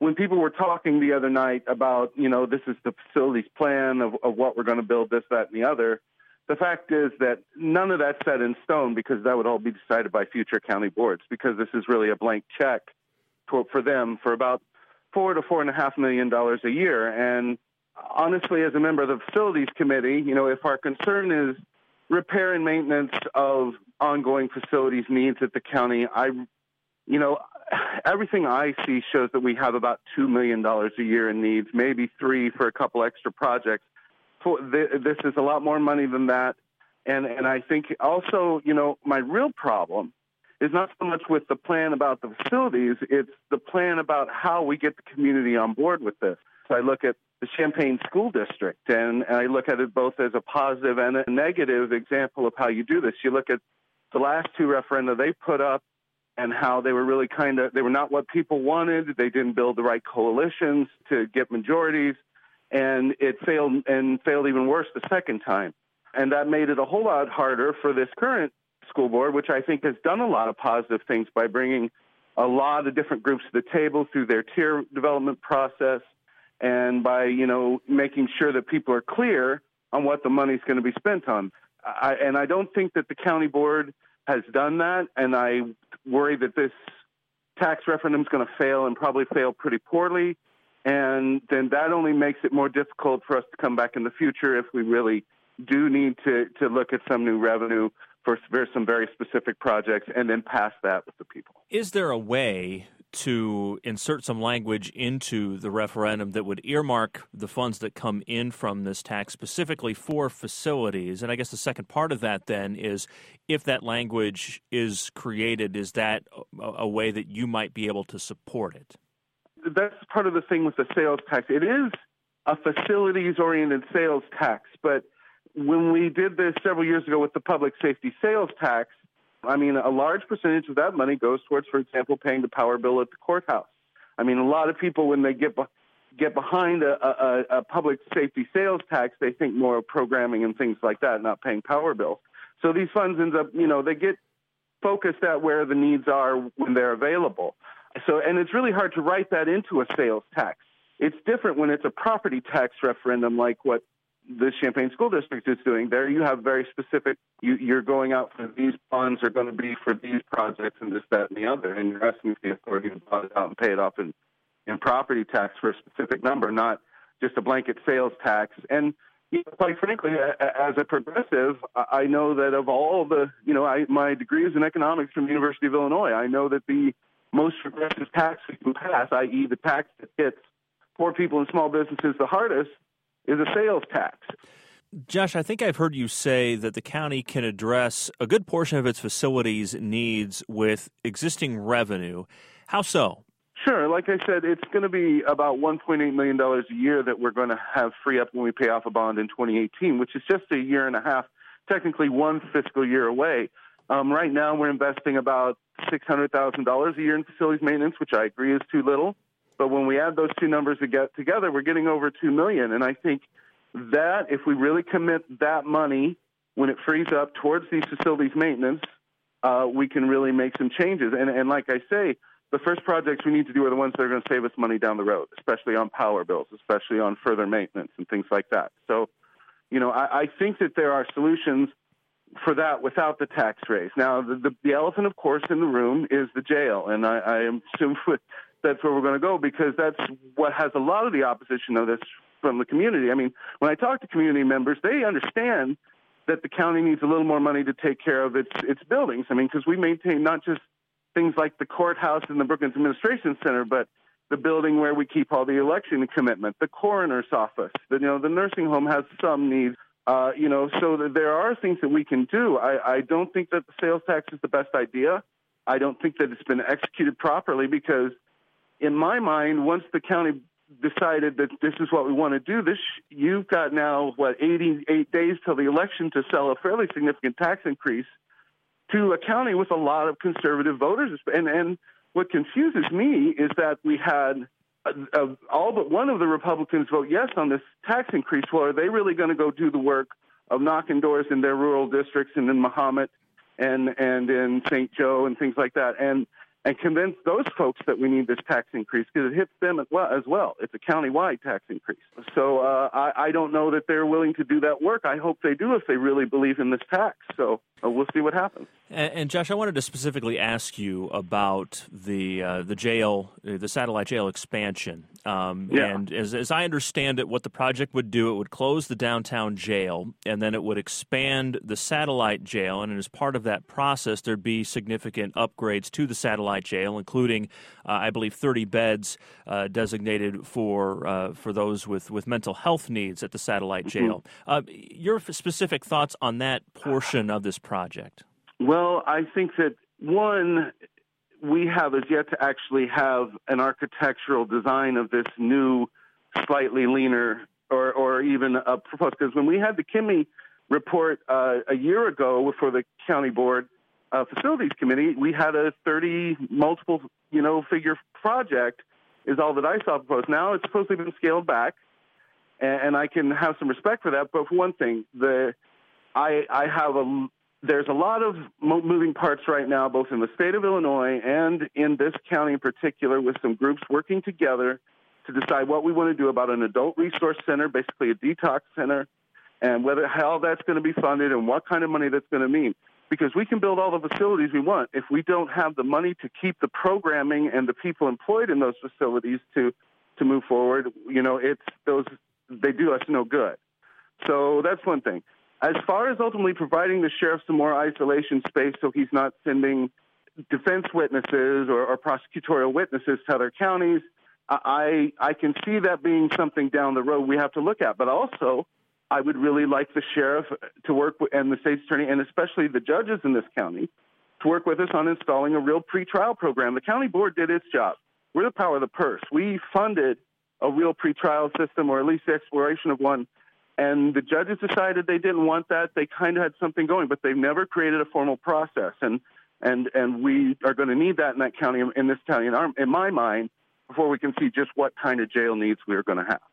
when people were talking the other night about, this is the facilities plan of what we're going to build, this, that, and the other, the fact is that none of that's set in stone because that would all be decided by future county boards, because this is really a blank check for them for about $4 to $4.5 million a year. And honestly, as a member of the facilities committee, if our concern is repair and maintenance of ongoing facilities needs at the county, everything I see shows that we have about $2 million a year in needs, maybe $3 for a couple extra projects. This is a lot more money than that. And I think also, my real problem is not so much with the plan about the facilities, it's the plan about how we get the community on board with this. So I look at the Champaign School District, and I look at it both as a positive and a negative example of how you do this. You look at the last two referenda they put up and how they were really they were not what people wanted. They didn't build the right coalitions to get majorities, and it failed even worse the second time. And that made it a whole lot harder for this current school board, which I think has done a lot of positive things by bringing a lot of different groups to the table through their tier development process and by, making sure that people are clear on what the money's going to be spent on. And I don't think that the county board has done that, and I worry that this tax referendum is going to fail and probably fail pretty poorly, and then that only makes it more difficult for us to come back in the future if we really do need to look at some new revenue for some very specific projects and then pass that with the people. Is there a way to insert some language into the referendum that would earmark the funds that come in from this tax specifically for facilities? And I guess the second part of that then is, if that language is created, is that a way that you might be able to support it? That's part of the thing with the sales tax. It is a facilities-oriented sales tax, but when we did this several years ago with the public safety sales tax, a large percentage of that money goes towards, for example, paying the power bill at the courthouse. A lot of people, when they get behind a public safety sales tax, they think more of programming and things like that, not paying power bills. So these funds end up, they get focused at where the needs are when they're available. And it's really hard to write that into a sales tax. It's different when it's a property tax referendum like what the Champaign School District is doing. There you have very specific, you're going out for these funds are going to be for these projects and this, that, and the other, and you're asking the authority to buy it out and pay it off in property tax for a specific number, not just a blanket sales tax. And quite frankly, as a progressive, I know that of all the, my degree is in economics from the University of Illinois. I know that the most progressive tax we can pass, i.e. the tax that hits poor people and small businesses the hardest, is a sales tax. Josh, I think I've heard you say that the county can address a good portion of its facilities needs with existing revenue. How so? Sure. Like I said, it's going to be about $1.8 million a year that we're going to have free up when we pay off a bond in 2018, which is just a year and a half, technically one fiscal year away. Right now, we're investing about $600,000 a year in facilities maintenance, which I agree is too little. But when we add those two numbers together, we're getting over $2 million. And I think that if we really commit that money when it frees up towards these facilities maintenance, we can really make some changes. And like I say, the first projects we need to do are the ones that are going to save us money down the road, especially on power bills, especially on further maintenance and things like that. So, I think that there are solutions for that without the tax raise. Now, the elephant, of course, in the room is the jail. And I assume that's where we're going to go, because that's what has a lot of the opposition of this from the community. When I talk to community members, they understand that the county needs a little more money to take care of its buildings. Because we maintain not just things like the courthouse and the Brookings Administration Center, but the building where we keep all the election commitment, the coroner's office, the nursing home has some needs, so that there are things that we can do. I don't think that the sales tax is the best idea. I don't think that it's been executed properly, because in my mind, once the county decided that this is what we want to do, you've got now, 88 days till the election to sell a fairly significant tax increase to a county with a lot of conservative voters. And what confuses me is that we had all but one of the Republicans vote yes on this tax increase. Well, are they really going to go do the work of knocking doors in their rural districts and in Mahomet and in St. Joe and things like that? And and convince those folks that we need this tax increase because it hits them as well. It's a county-wide tax increase. So I don't know that they're willing to do that work. I hope they do if they really believe in this tax. So we'll see what happens. And Josh, I wanted to specifically ask you about the jail, the satellite jail expansion. And as I understand it, what the project would do, it would close the downtown jail, and then it would expand the satellite jail. And as part of that process, there'd be significant upgrades to the satellite jail, including, I believe, 30 beds designated for those with mental health needs at the satellite jail. Your specific thoughts on that portion of this project? Well, I think that, one, we have as yet to actually have an architectural design of this new, slightly leaner, or even a proposed. Because when we had the Kimmy report a year ago for the county board facilities committee, we had a 30 multiple, figure project is all that I saw proposed. Now it's supposedly been scaled back, and I can have some respect for that. But for one thing, there's a lot of moving parts right now, both in the state of Illinois and in this county in particular, with some groups working together to decide what we want to do about an adult resource center, basically a detox center, and how that's going to be funded and what kind of money that's going to mean. Because we can build all the facilities we want. If we don't have the money to keep the programming and the people employed in those facilities to move forward, they do us no good. So that's one thing. As far as ultimately providing the sheriff some more isolation space so he's not sending defense witnesses or prosecutorial witnesses to other counties, I can see that being something down the road we have to look at. But also, I would really like the sheriff to work and the state's attorney, and especially the judges in this county, to work with us on installing a real pretrial program. The county board did its job. We're the power of the purse. We funded a real pretrial system, or at least the exploration of one. And the judges decided they didn't want that. They kind of had something going, but they've never created a formal process. And we are going to need that in that county, in this county, in my mind, before we can see just what kind of jail needs we're going to have.